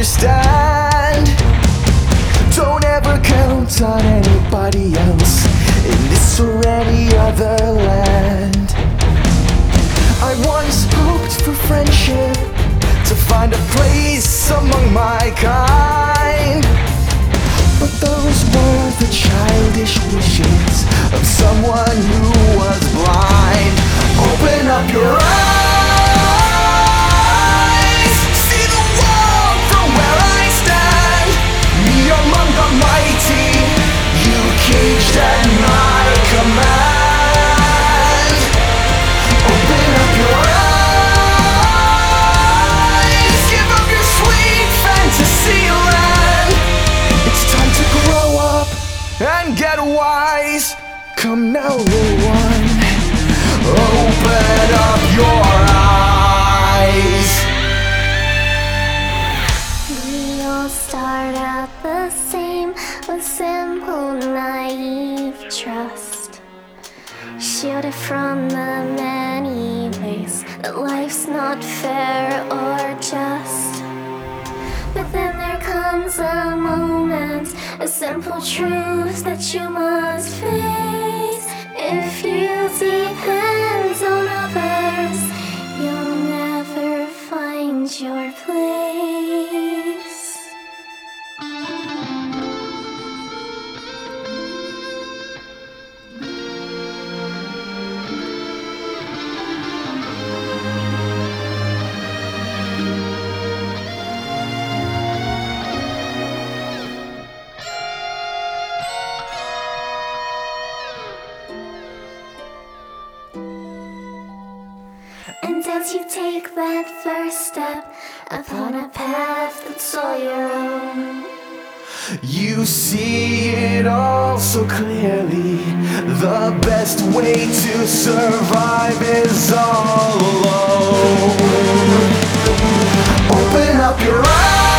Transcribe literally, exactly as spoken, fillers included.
understand. Don't ever count on anybody else in this or any other land. I once hoped for friendship, to find a place among my kind, but those were the childish wishes of someone who was blind. Open up your eyes, see the world from where I stand. Me among the mighty, you caged at my command. Open up your eyes, give up your sweet fantasy land. It's time to grow up and get wise. Come now, little one, open up your eyes. We all start out the same, with simple, naive trust, shielded from the many ways that life's not fair or just. But then there comes a moment, a simple truth that you must face. If you depend on others, you'll never find your place. And as you take that first step upon a path that's all your own, you see it all so clearly. The best way to survive is all alone. Open up your eyes.